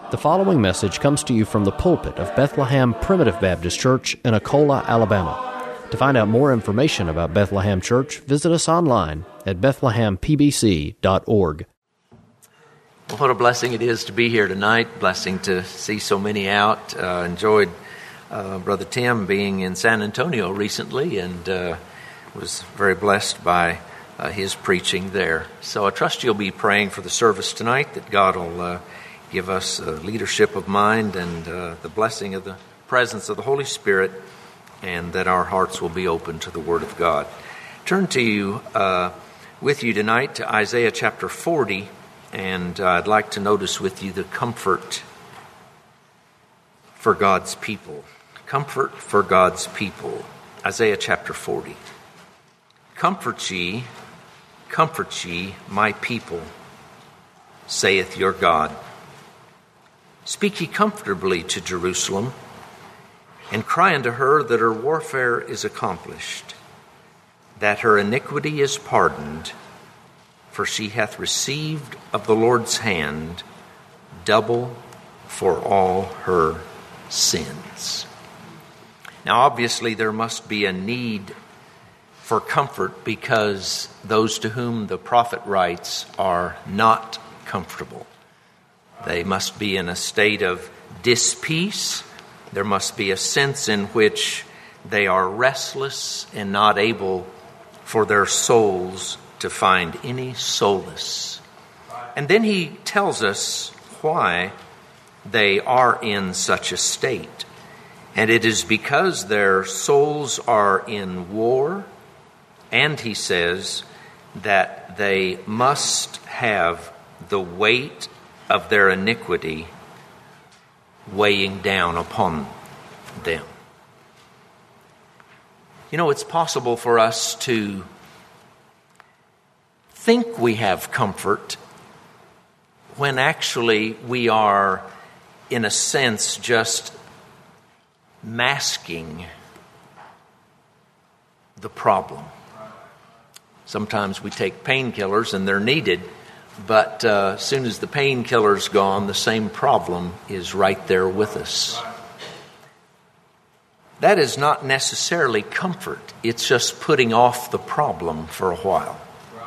The following message comes to you from the pulpit of Bethlehem Primitive Baptist Church in Akola, Alabama. To find out more information about Bethlehem Church, visit us online at bethlehempbc.org. Well, what a blessing it is to be here tonight. Blessing to see so many out. Enjoyed Brother Tim being in San Antonio recently and was very blessed by his preaching there. So I trust you'll be praying for the service tonight, that God will give us leadership of mind and the blessing of the presence of the Holy Spirit, and that our hearts will be open to the Word of God. Turn with you tonight to Isaiah chapter 40, and I'd like to notice with you the comfort for God's people. Comfort for God's people. Isaiah chapter 40. Comfort ye, my people, saith your God. Speak ye comfortably to Jerusalem, and cry unto her that her warfare is accomplished, that her iniquity is pardoned, for she hath received of the Lord's hand double for all her sins. Now, obviously, there must be a need for comfort because those to whom the prophet writes are not comfortable. They must be in a state of dispeace. There must be a sense in which they are restless and not able for their souls to find any solace. And then he tells us why they are in such a state. And it is because their souls are in war, and he says that they must have the weight of their iniquity weighing down upon them. You know, it's possible for us to think we have comfort when actually we are, in a sense, just masking the problem. Sometimes we take painkillers and they're needed, but as soon as the painkiller's gone, the same problem is right there with us. That is not necessarily comfort. It's just putting off the problem for a while.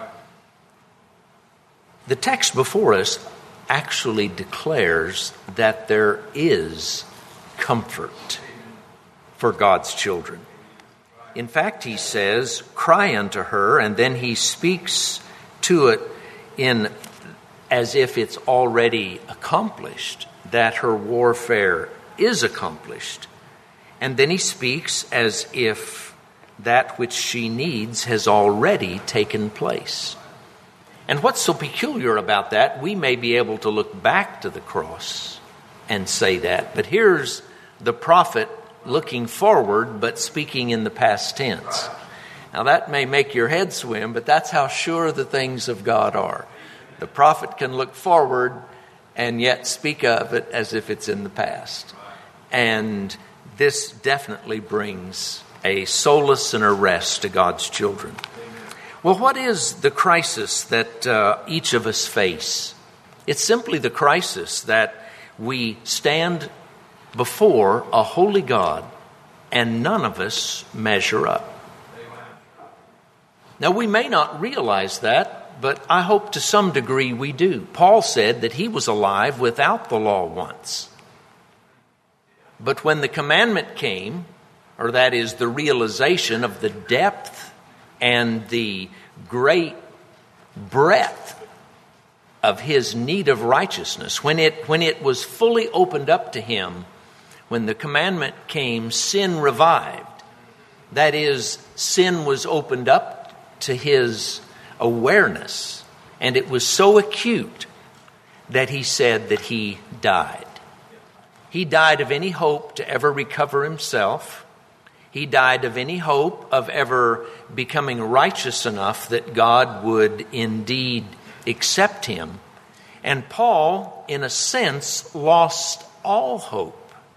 The text before us actually declares that there is comfort for God's children. In fact, he says, cry unto her, and then he speaks to it in as if it's already accomplished, that her warfare is accomplished. And then he speaks as if that which she needs has already taken place. And what's so peculiar about that, we may be able to look back to the cross and say that, but here's the prophet looking forward but speaking in the past tense. Now that may make your head swim, but that's how sure the things of God are. The prophet can look forward and yet speak of it as if it's in the past. And this definitely brings a solace and a rest to God's children. Well, what is the crisis that each of us face? It's simply the crisis that we stand before a holy God and none of us measure up. Now, we may not realize that, but I hope to some degree we do. Paul said that he was alive without the law once. But when the commandment came, or that is the realization of the depth and the great breadth of his need of righteousness, when it was fully opened up to him, when the commandment came, sin revived. That is, sin was opened up to his awareness, and it was so acute that he said that he died. He died of any hope to ever recover himself. He died of any hope of ever becoming righteous enough that God would indeed accept him. And Paul, in a sense, lost all hope.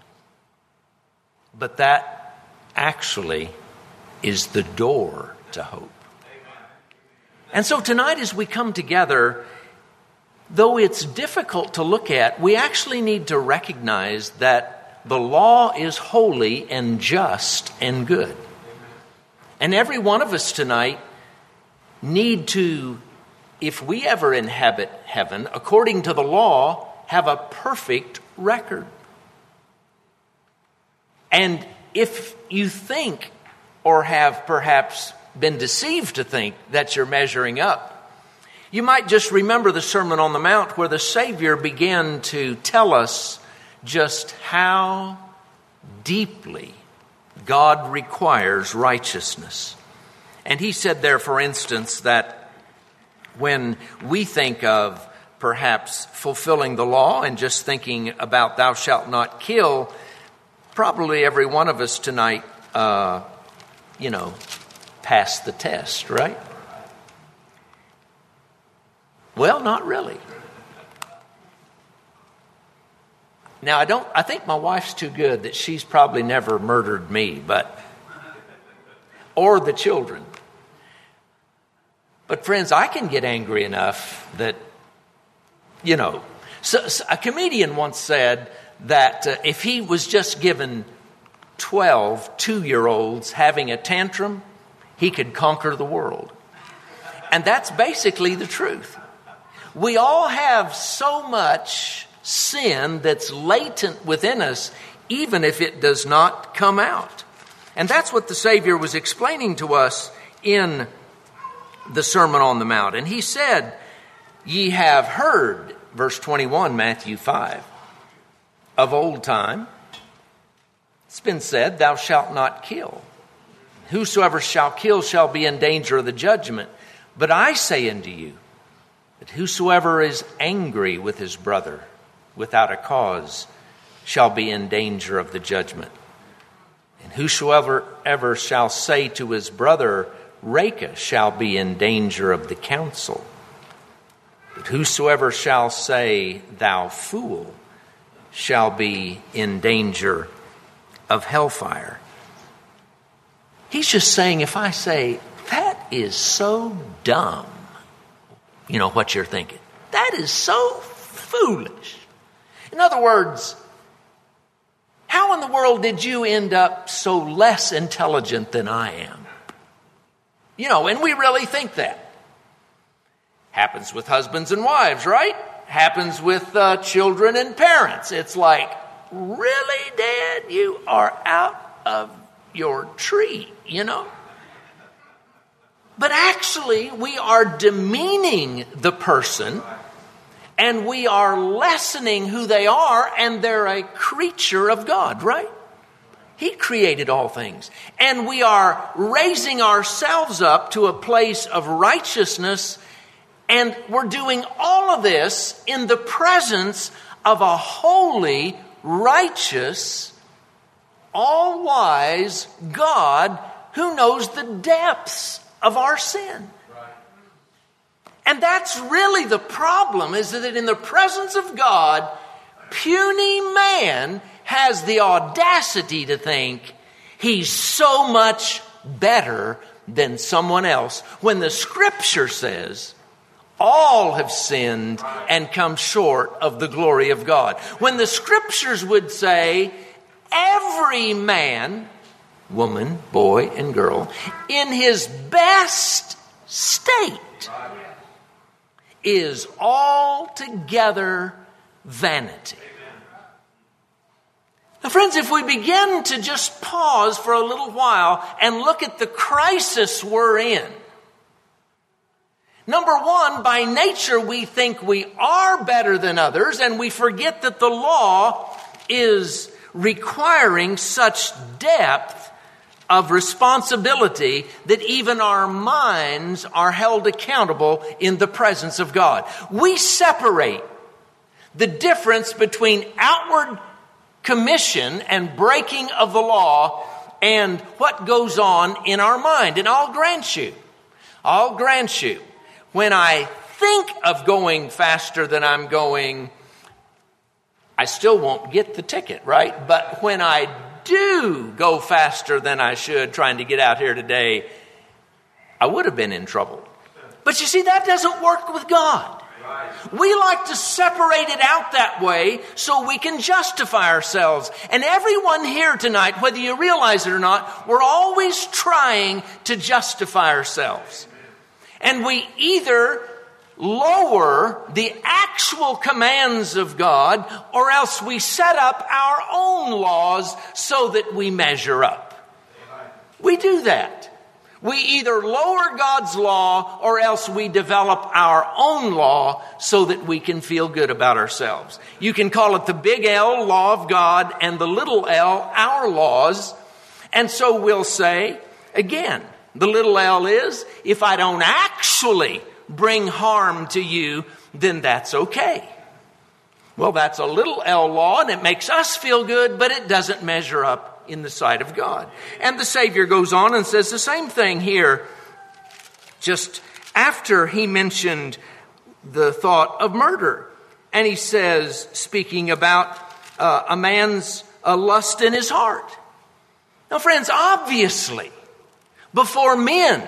But that actually is the door to hope. And so tonight as we come together, though it's difficult to look at, we actually need to recognize that the law is holy and just and good. And every one of us tonight need to, if we ever inhabit heaven, according to the law, have a perfect record. And if you think, or have perhaps been deceived to think, that you're measuring up, you might just remember the Sermon on the Mount, where the Savior began to tell us just how deeply God requires righteousness. And he said there, for instance, that when we think of perhaps fulfilling the law and just thinking about thou shalt not kill, probably every one of us tonight, passed the test, right? Well, not really. Now, I think my wife's too good that she's probably never murdered me, or the children. But friends, I can get angry enough that, so a comedian once said that if he was just given 12 2-year-olds having a tantrum, he could conquer the world. And that's basically the truth. We all have so much sin that's latent within us, even if it does not come out. And that's what the Savior was explaining to us in the Sermon on the Mount. And he said, ye have heard, verse 21, Matthew 5, of old time, it's been said, thou shalt not kill. Whosoever shall kill shall be in danger of the judgment. But I say unto you, that whosoever is angry with his brother without a cause shall be in danger of the judgment. And whosoever ever shall say to his brother, Reka, shall be in danger of the council. But whosoever shall say, thou fool, shall be in danger of hellfire. He's just saying, if I say, that is so dumb, you know what you're thinking. That is so foolish. In other words, how in the world did you end up so less intelligent than I am? And we really think that. Happens with husbands and wives, right? Happens with children and parents. It's like, really, Dad, you are out of your tree, But actually, we are demeaning the person, and we are lessening who they are, and they're a creature of God, right? He created all things. And we are raising ourselves up to a place of righteousness, and we're doing all of this in the presence of a holy, righteous, all-wise God who knows the depths of our sin. And that's really the problem, is that in the presence of God, puny man has the audacity to think he's so much better than someone else, when the Scripture says all have sinned and come short of the glory of God. When the Scriptures would say every man, woman, boy, and girl, in his best state is altogether vanity. Now, friends, if we begin to just pause for a little while and look at the crisis we're in. Number one, by nature we think we are better than others, and we forget that the law is requiring such depth of responsibility that even our minds are held accountable in the presence of God. We separate the difference between outward commission and breaking of the law and what goes on in our mind. And I'll grant you, when I think of going faster than I'm going, I still won't get the ticket, right? But when I do go faster than I should trying to get out here today, I would have been in trouble. But you see, that doesn't work with God. We like to separate it out that way so we can justify ourselves. And everyone here tonight, whether you realize it or not, we're always trying to justify ourselves. And we either lower the actual commands of God, or else we set up our own laws so that we measure up. We do that. We either lower God's law, or else we develop our own law so that we can feel good about ourselves. You can call it the big L, law of God, and the little L, our laws. And so we'll say, again, the little L is, if I don't actually bring harm to you, then that's okay. Well, that's a little L law, and it makes us feel good, but it doesn't measure up in the sight of God. And the Savior goes on and says the same thing here, just after he mentioned the thought of murder. And he says, speaking about a man's lust in his heart. Now, friends, obviously, before men,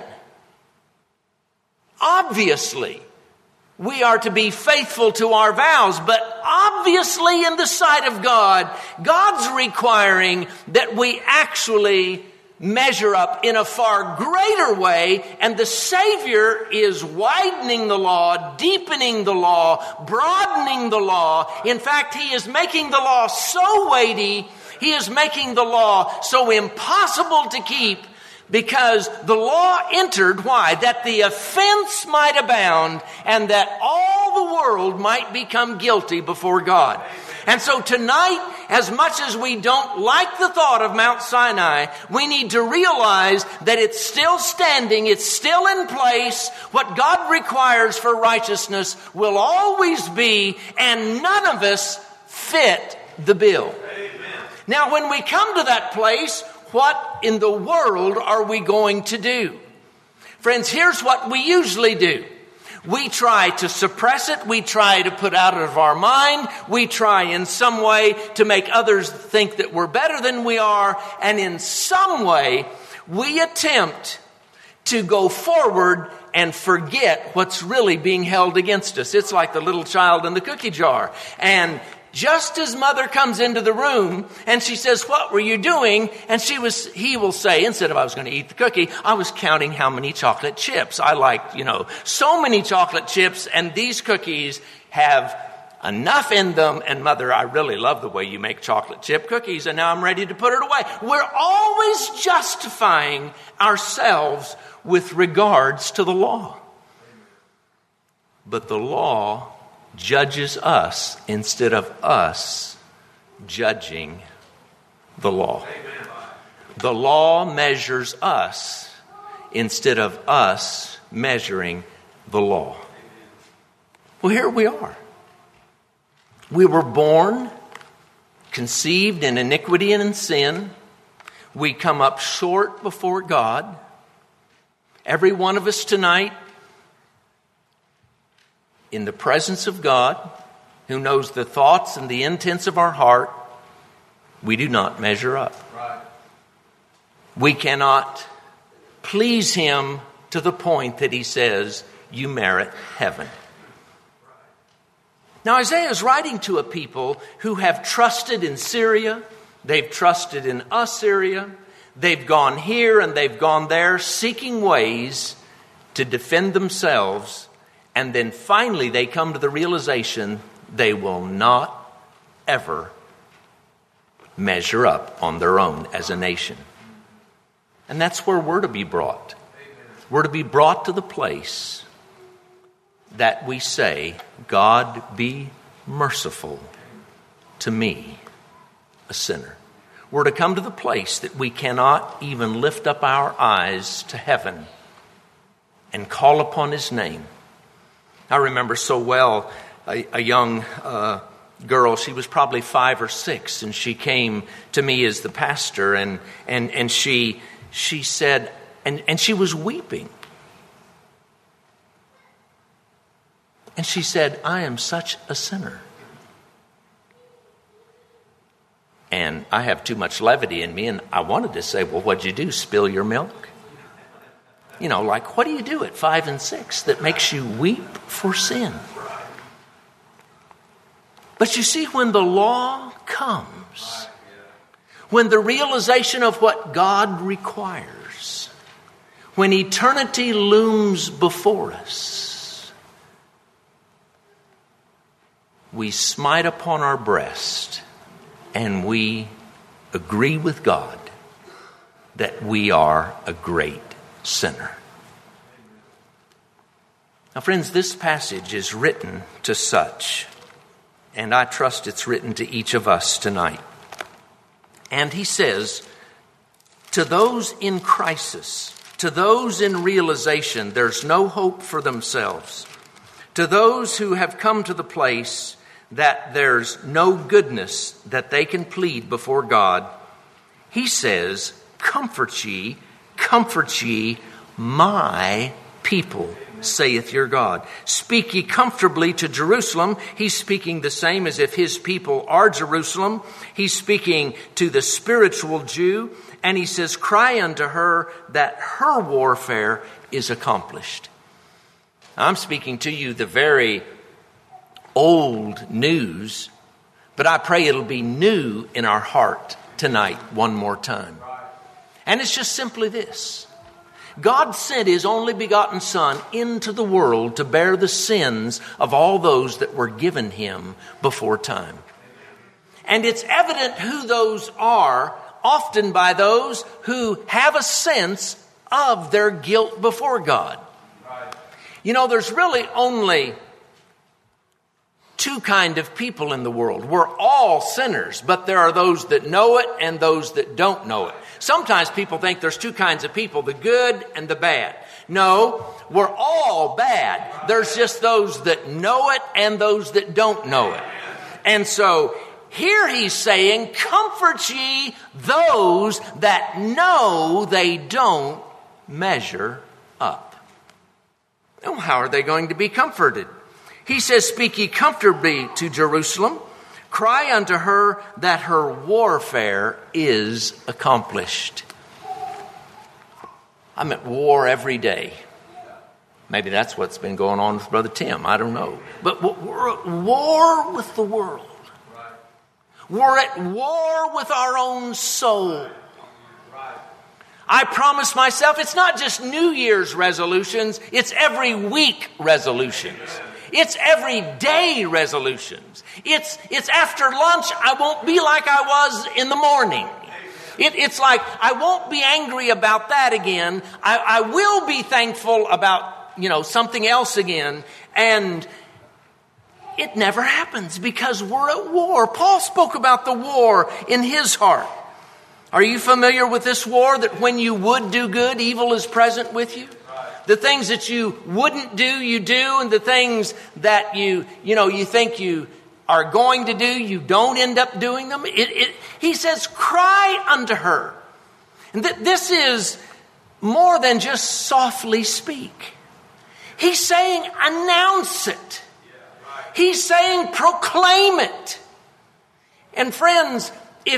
obviously, we are to be faithful to our vows, but obviously in the sight of God, God's requiring that we actually measure up in a far greater way, and the Savior is widening the law, deepening the law, broadening the law. In fact, he is making the law so weighty, he is making the law so impossible to keep, because the law entered, why? That the offense might abound and that all the world might become guilty before God. And so tonight, as much as we don't like the thought of Mount Sinai, we need to realize that it's still standing, it's still in place. What God requires for righteousness will always be, and none of us fit the bill. Now, when we come to that place, what in the world are we going to do? Friends, here's what we usually do. We try to suppress it. We try to put out of our mind. We try in some way to make others think that we're better than we are. And in some way, we attempt to go forward and forget what's really being held against us. It's like the little child in the cookie jar. And just as mother comes into the room and she says, "What were you doing?" And he will say, instead of "I was going to eat the cookie," "I was counting how many chocolate chips. I liked, so many chocolate chips, and these cookies have enough in them. And mother, I really love the way you make chocolate chip cookies, and now I'm ready to put it away." We're always justifying ourselves with regards to the law. But the law judges us instead of us judging the law. The law measures us instead of us measuring the law. Well, here we are. We were born, conceived in iniquity and in sin. We come up short before God. Every one of us tonight, in the presence of God, who knows the thoughts and the intents of our heart, we do not measure up. Right. We cannot please Him to the point that He says, "You merit heaven." Now, Isaiah is writing to a people who have trusted in Syria, they've trusted in Assyria, they've gone here and they've gone there, seeking ways to defend themselves. And then finally they come to the realization they will not ever measure up on their own as a nation. And that's where we're to be brought. We're to be brought to the place that we say, "God, be merciful to me, a sinner." We're to come to the place that we cannot even lift up our eyes to heaven and call upon His name. I remember so well a young girl. She was probably 5 or 6, and she came to me as the pastor, and she said, and she was weeping. And she said, "I am such a sinner." And I have too much levity in me, and I wanted to say, "Well, what'd you do? Spill your milk?" Like, what do you do at 5 and 6 that makes you weep for sin? But you see, when the law comes, when the realization of what God requires, when eternity looms before us, we smite upon our breast and we agree with God that we are a great sinner. Now, friends, this passage is written to such, and I trust it's written to each of us tonight. And he says, to those in crisis, to those in realization there's no hope for themselves, to those who have come to the place that there's no goodness that they can plead before God, he says, comfort ye, my people, saith your God. Speak ye comfortably to Jerusalem. He's speaking the same as if his people are Jerusalem. He's speaking to the spiritual Jew. And he says, cry unto her that her warfare is accomplished. I'm speaking to you the very old news, but I pray it'll be new in our heart tonight one more time. And it's just simply this. God sent his only begotten Son into the world to bear the sins of all those that were given him before time. And it's evident who those are, often by those who have a sense of their guilt before God. You know, there's really only two kind of people in the world. We're all sinners, but there are those that know it and those that don't know it. Sometimes people think there's two kinds of people, the good and the bad. No, we're all bad. There's just those that know it and those that don't know it. And so here he's saying, comfort ye those that know they don't measure up. Well, how are they going to be comforted? He says, speak ye comfortably to Jerusalem. Cry unto her that her warfare is accomplished. I'm at war every day. Maybe that's what's been going on with Brother Tim. I don't know. But we're at war with the world. We're at war with our own soul. I promise myself it's not just New Year's resolutions. It's every week resolutions. It's everyday resolutions. It's after lunch, I won't be like I was in the morning. It's like, I won't be angry about that again. I will be thankful about, something else again. And it never happens because we're at war. Paul spoke about the war in his heart. Are you familiar with this war that when you would do good, evil is present with you? The things that you wouldn't do, you do, and the things that you think you are going to do, you don't end up doing them. He says, cry unto her. And this is more than just softly speak. He's saying, announce it. He's saying, proclaim it. And friends,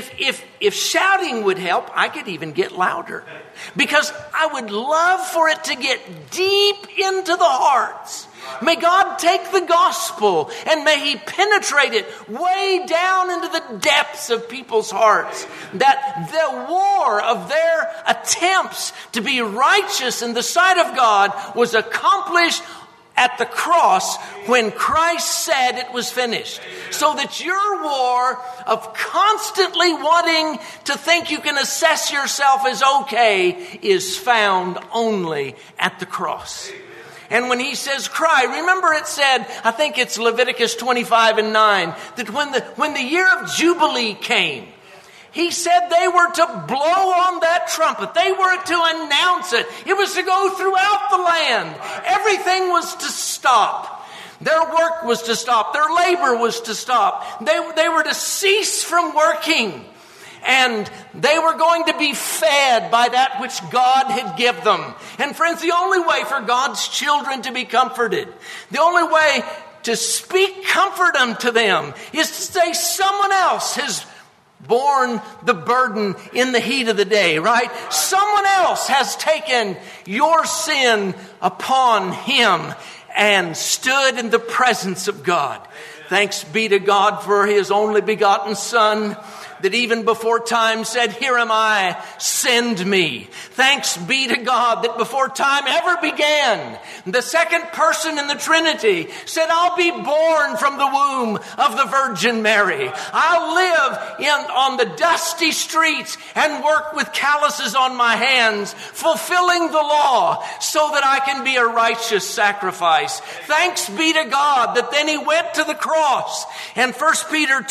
if shouting would help, I could even get louder. Because I would love for it to get deep into the hearts. May God take the gospel and may he penetrate it way down into the depths of people's hearts. That the war of their attempts to be righteous in the sight of God was accomplished at the cross when Christ said it was finished. So that your war of constantly wanting to think you can assess yourself as okay is found only at the cross. And when he says cry, remember it said, I think it's Leviticus 25:9, that when the year of Jubilee came, he said they were to blow on that trumpet. They were to announce it. It was to go throughout the land. Everything was to stop. Their work was to stop. Their labor was to stop. They were to cease from working. And they were going to be fed by that which God had given them. And friends, the only way for God's children to be comforted, the only way to speak comfort unto them is to say someone else has borne the burden in the heat of the day, right? Someone else has taken your sin upon him and stood in the presence of God. Thanks be to God for His only begotten Son, that even before time said, "Here am I, send me." Thanks be to God that before time ever began, the second person in the Trinity said, "I'll be born from the womb of the Virgin Mary. I'll live on the dusty streets and work with calluses on my hands, fulfilling the law so that I can be a righteous sacrifice." Thanks be to God that then He went to the cross. And 1 Peter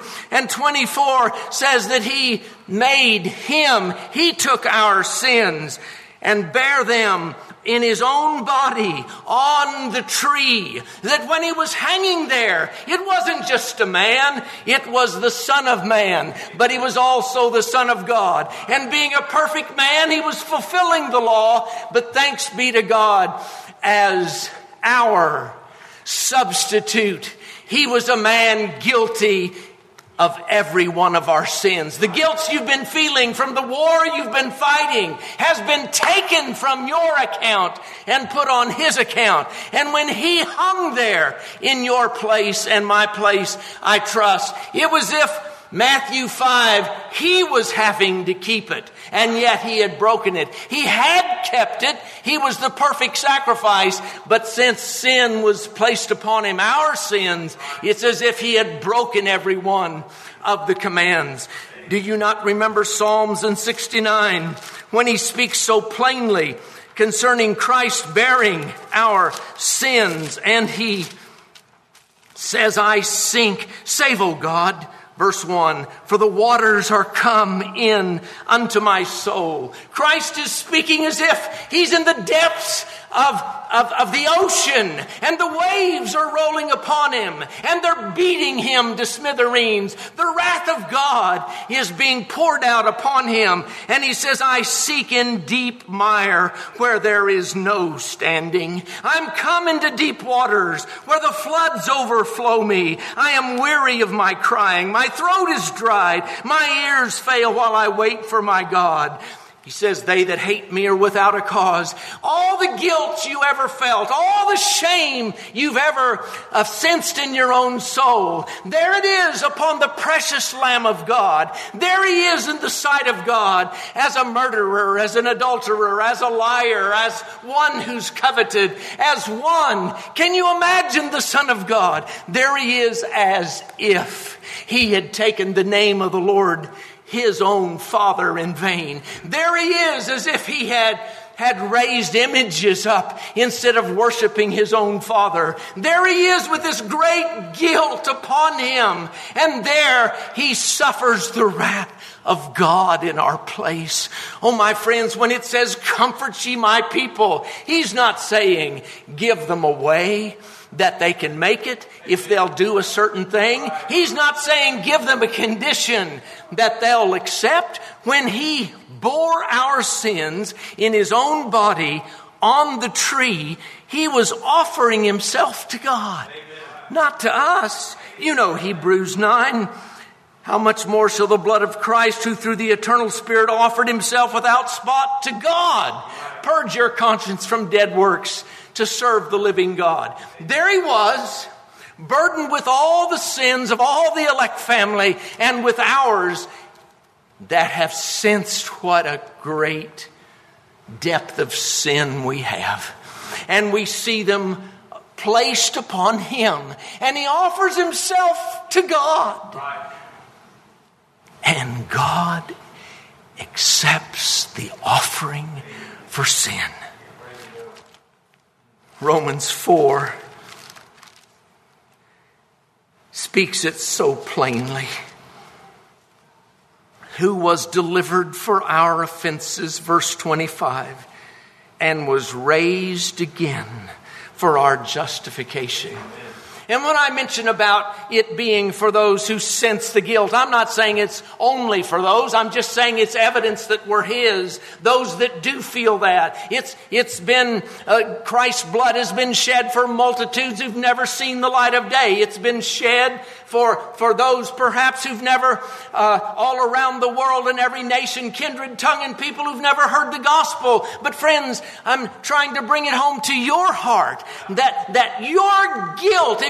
2:24 says that He made Him, He took our sins and bare them in His own body on the tree. That when He was hanging there, it wasn't just a man, it was the Son of Man, but He was also the Son of God. And being a perfect man, He was fulfilling the law, but thanks be to God, as our substitute, He was a man guilty of every one of our sins. The guilt you've been feeling from the war you've been fighting has been taken from your account and put on His account. And when He hung there in your place and my place, I trust, it was if Matthew 5, He was having to keep it, and yet He had broken it. He had kept it. He was the perfect sacrifice, but since sin was placed upon Him, our sins, it's as if He had broken every one of the commands. Do you not remember Psalms 69, when He speaks so plainly concerning Christ bearing our sins, and He says, "I sink, save, O God." Verse 1, "For the waters are come in unto my soul." Christ is speaking as if He's in the depths of the ocean, and the waves are rolling upon Him, and they're beating Him to smithereens. The wrath of God is being poured out upon Him, and He says, "I seek in deep mire where there is no standing. I'm come into deep waters where the floods overflow me. I am weary of my crying. My throat is dried. My ears fail while I wait for my God." He says, "They that hate me are without a cause." All the guilt you ever felt, all the shame you've ever sensed in your own soul, there it is upon the precious Lamb of God. There He is in the sight of God as a murderer, as an adulterer, as a liar, as one who's coveted, as one. Can you imagine the Son of God? There He is as if He had taken the name of the Lord, His own Father, in vain. There He is as if He had raised images up instead of worshiping His own Father. There He is with this great guilt upon Him. And there He suffers the wrath of God in our place. Oh, my friends, when it says, "Comfort ye my people," He's not saying give them away that they can make it if they'll do a certain thing. He's not saying give them a condition that they'll accept. When He bore our sins in His own body on the tree, He was offering Himself to God, not to us. You know Hebrews 9. How much more shall the blood of Christ, who through the eternal Spirit offered Himself without spot to God, purge your conscience from dead works to serve the living God. There He was, burdened with all the sins of all the elect family and with ours that have sensed what a great depth of sin we have. And we see them placed upon Him, and He offers Himself to God. And God accepts the offering for sin. Romans 4 speaks it so plainly. "Who was delivered for our offenses," verse 25, "and was raised again for our justification." And when I mention about it being for those who sense the guilt, I'm not saying it's only for those. I'm just saying it's evidence that we're His. Those that do feel that. It's been, Christ's blood has been shed for multitudes who've never seen the light of day. It's been shed for those perhaps who've never, all around the world in every nation, kindred, tongue, and people who've never heard the gospel. But friends, I'm trying to bring it home to your heart that your guilt, if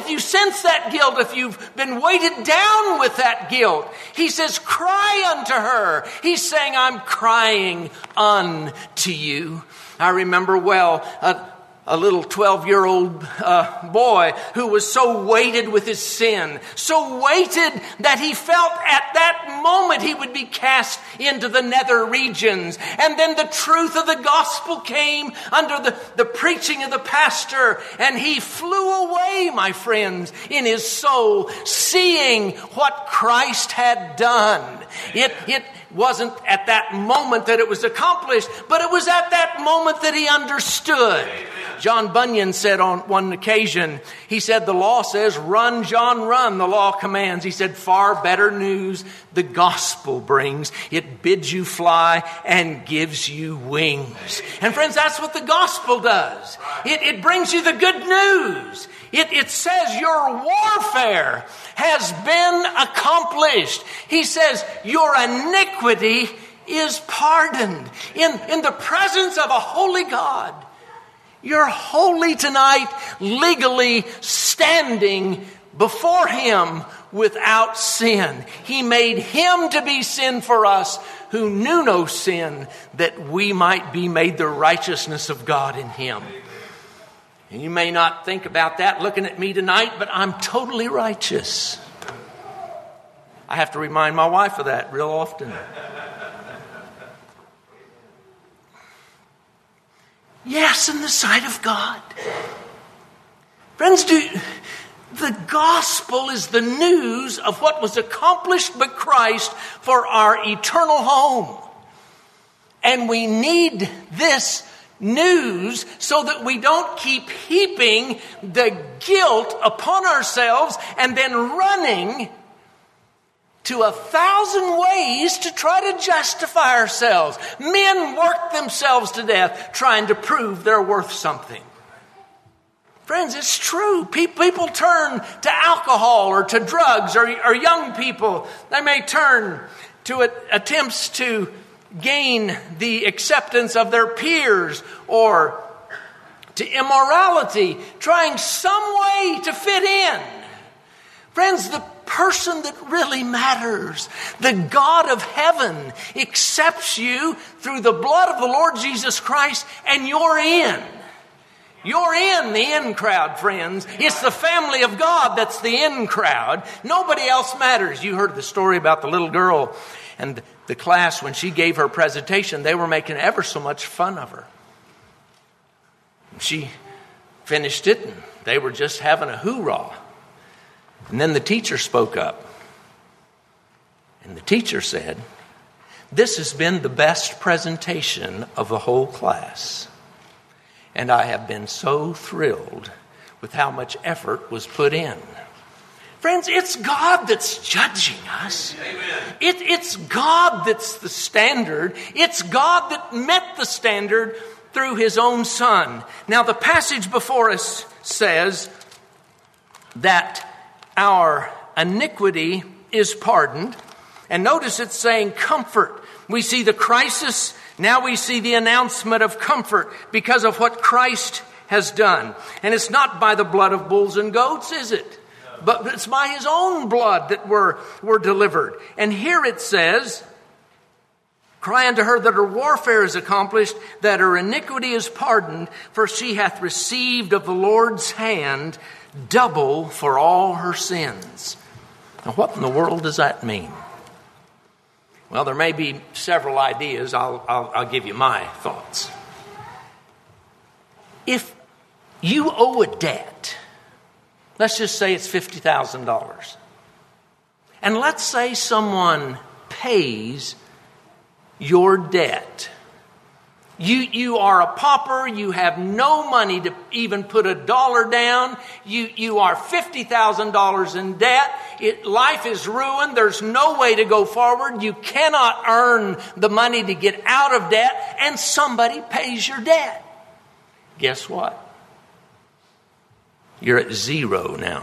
if you sense that guilt, if you've been weighted down with that guilt, he says, cry unto her. He's saying, I'm crying unto you. I remember well a little 12-year-old boy who was so weighted with his sin, so weighted that he felt at that moment he would be cast into the nether regions. And then the truth of the gospel came under the preaching of the pastor, and he flew away, my friends, in his soul, seeing what Christ had done. It wasn't at that moment that it was accomplished, but it was at that moment that he understood. John Bunyan said on one occasion, he said, the law says, run, John, run. The law commands. He said, far better news the gospel brings. It bids you fly and gives you wings. And friends, that's what the gospel does. It brings you the good news. It says your warfare has been accomplished. He says your iniquity is pardoned. In the presence of a holy God, you're holy tonight, legally standing before Him without sin. He made Him to be sin for us who knew no sin, that we might be made the righteousness of God in Him. And you may not think about that looking at me tonight, but I'm totally righteous. I have to remind my wife of that real often. Yes, in the sight of God. Friends, the gospel is the news of what was accomplished by Christ for our eternal home. And we need this news so that we don't keep heaping the guilt upon ourselves and then running to 1,000 ways to try to justify ourselves. Men work themselves to death trying to prove they're worth something. Friends, it's true. People turn to alcohol or to drugs, or young people, they may turn to attempts to gain the acceptance of their peers, or to immorality, trying some way to fit in. Friends, the person that really matters, the God of heaven, accepts you through the blood of the Lord Jesus Christ, and you're in. You're in the in crowd, friends. It's the family of God that's the in crowd. Nobody else matters. You heard the story about the little girl and the class when she gave her presentation. They were making ever so much fun of her. She finished it, and they were just having a hoorah. And then the teacher spoke up. And the teacher said, "This has been the best presentation of the whole class. And I have been so thrilled with how much effort was put in." Friends, it's God that's judging us. It's God that's the standard. It's God that met the standard through His own Son. Now, the passage before us says that our iniquity is pardoned. And notice it's saying comfort. We see the crisis. Now we see the announcement of comfort because of what Christ has done. And it's not by the blood of bulls and goats, is it? But it's by His own blood that we're delivered. And here it says, "Cry unto her that her warfare is accomplished, that her iniquity is pardoned, for she hath received of the Lord's hand double for all her sins." Now, what in the world does that mean? Well, there may be several ideas. I'll give you my thoughts. If you owe a debt, let's just say it's $50,000. And let's say someone pays your debt. You are a pauper. You have no money to even put $1 down. You are $50,000 in debt. Life is ruined. There's no way to go forward. You cannot earn the money to get out of debt, and somebody pays your debt. Guess what? You're at zero now.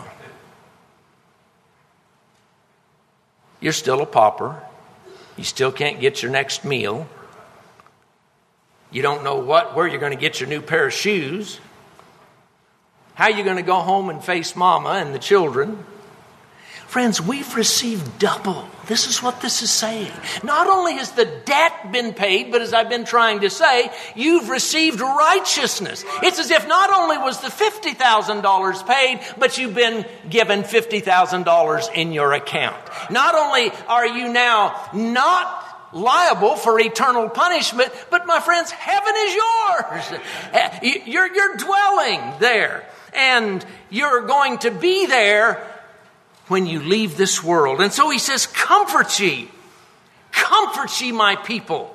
You're still a pauper. You still can't get your next meal. You don't know where you're going to get your new pair of shoes. How are you going to go home and face Mama and the children? Friends, we've received double. This is what this is saying. Not only has the debt been paid, but as I've been trying to say, you've received righteousness. It's as if not only was the $50,000 paid, but you've been given $50,000 in your account. Not only are you now not liable for eternal punishment, but my friends, heaven is yours. You're dwelling there, and you're going to be there when you leave this world. And so he says, comfort ye, my people.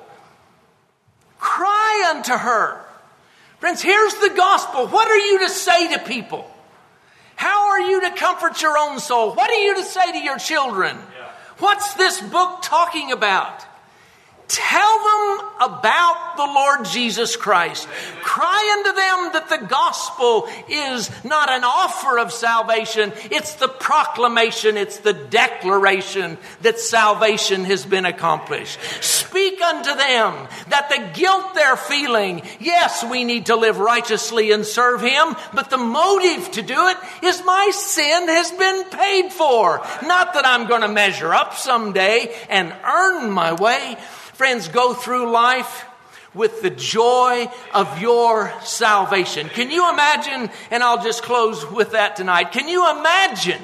Cry unto her. Friends, here's the gospel. What are you to say to people? How are you to comfort your own soul? What are you to say to your children? What's this book talking about? Tell them about the Lord Jesus Christ. Cry unto them that the gospel is not an offer of salvation. It's the proclamation, it's the declaration that salvation has been accomplished. Speak unto them that the guilt they're feeling, yes, we need to live righteously and serve Him, but the motive to do it is my sin has been paid for. Not that I'm going to measure up someday and earn my way. Friends, go through life with the joy of your salvation. Can you imagine, and I'll just close with that tonight. Can you imagine?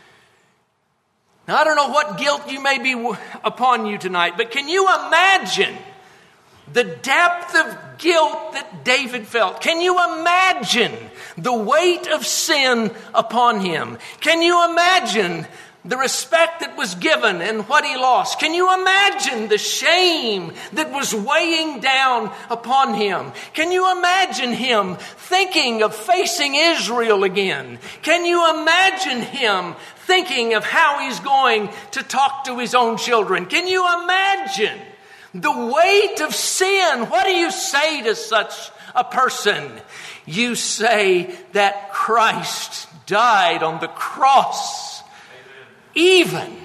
Now, I don't know what guilt you may be upon you tonight, but can you imagine the depth of guilt that David felt? Can you imagine the weight of sin upon him? Can you imagine the respect that was given and what he lost? Can you imagine the shame that was weighing down upon him? Can you imagine him thinking of facing Israel again? Can you imagine him thinking of how he's going to talk to his own children? Can you imagine the weight of sin? What do you say to such a person? You say that Christ died on the cross even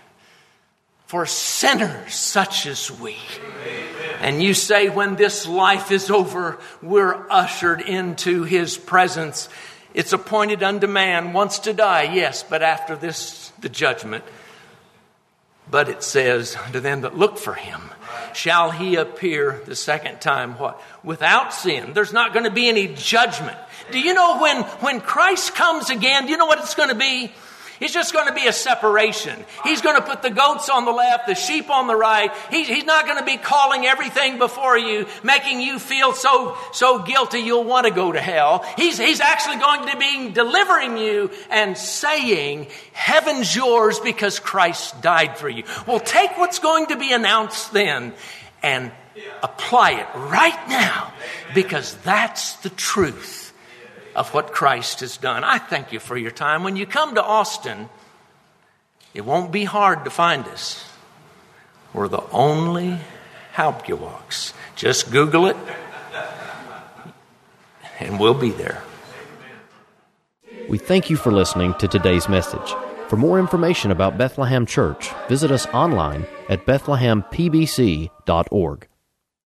for sinners such as we. Amen. And you say when this life is over, we're ushered into His presence. It's appointed unto man once to die, yes, but after this, the judgment. But it says, unto them that look for Him, shall He appear the second time, what? Without sin. There's not going to be any judgment. Do you know when Christ comes again, do you know what it's going to be? It's just going to be a separation. He's going to put the goats on the left, the sheep on the right. He's not going to be calling everything before you, making you feel so guilty you'll want to go to hell. He's actually going to be delivering you and saying, heaven's yours because Christ died for you. Well, take what's going to be announced then and apply it right now, because that's the truth of what Christ has done. I thank you for your time. When you come to Austin, it won't be hard to find us. We're the only Hauptgewachs. Just Google it, and we'll be there. We thank you for listening to today's message. For more information about Bethlehem Church, visit us online at bethlehempbc.org.